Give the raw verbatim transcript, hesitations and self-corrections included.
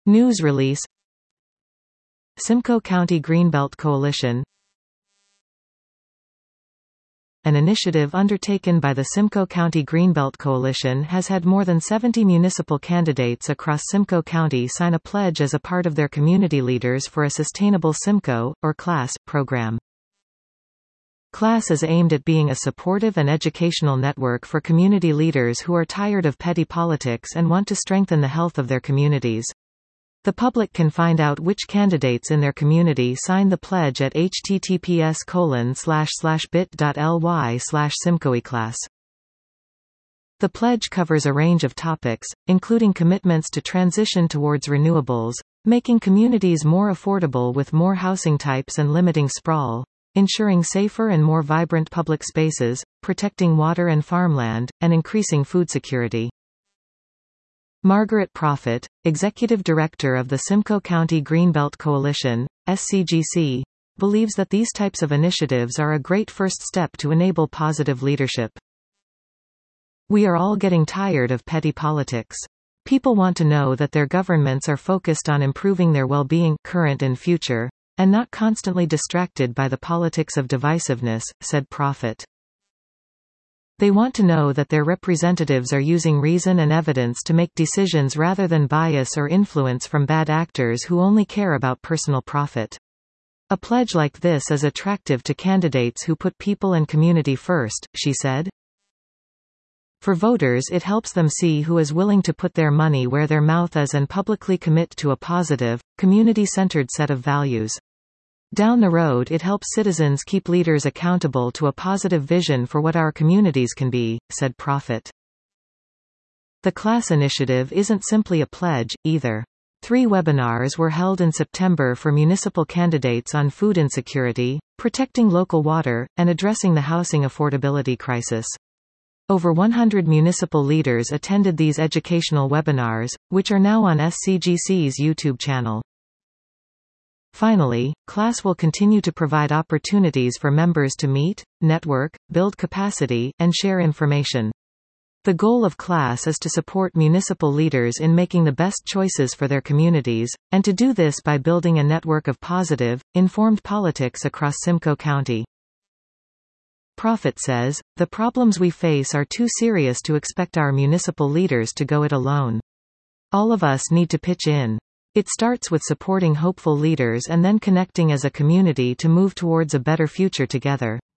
News release. Simcoe County Greenbelt Coalition. An initiative undertaken by the Simcoe County Greenbelt Coalition has had more than seventy municipal candidates across Simcoe County sign a pledge as a part of their Community Leaders for a Sustainable Simcoe, or CLASS, program. CLASS is aimed at being a supportive and educational network for community leaders who are tired of petty politics and want to strengthen the health of their communities. The public can find out which candidates in their community sign the pledge at h t t p s colon slash slash bit dot l y slash simcoeclass. The pledge covers a range of topics, including commitments to transition towards renewables, making communities more affordable with more housing types and limiting sprawl, ensuring safer and more vibrant public spaces, protecting water and farmland, and increasing food security. Margaret Proffitt, Executive Director of the Simcoe County Greenbelt Coalition, S C G C, believes that these types of initiatives are a great first step to enable positive leadership. We are all getting tired of petty politics. People want to know that their governments are focused on improving their well-being, current and future, and not constantly distracted by the politics of divisiveness, said Proffitt. They want to know that their representatives are using reason and evidence to make decisions rather than bias or influence from bad actors who only care about personal profit. A pledge like this is attractive to candidates who put people and community first, she said. For voters, it helps them see who is willing to put their money where their mouth is and publicly commit to a positive, community-centered set of values. Down the road, it helps citizens keep leaders accountable to a positive vision for what our communities can be, said Proffitt. The CLASS initiative isn't simply a pledge, either. Three webinars were held in September for municipal candidates on food insecurity, protecting local water, and addressing the housing affordability crisis. Over one hundred municipal leaders attended these educational webinars, which are now on S C G C's YouTube channel. Finally, CLASS will continue to provide opportunities for members to meet, network, build capacity, and share information. The goal of CLASS is to support municipal leaders in making the best choices for their communities, and to do this by building a network of positive, informed politics across Simcoe County. Proffitt says, "The problems we face are too serious to expect our municipal leaders to go it alone. All of us need to pitch in. It starts with supporting hopeful leaders and then connecting as a community to move towards a better future together."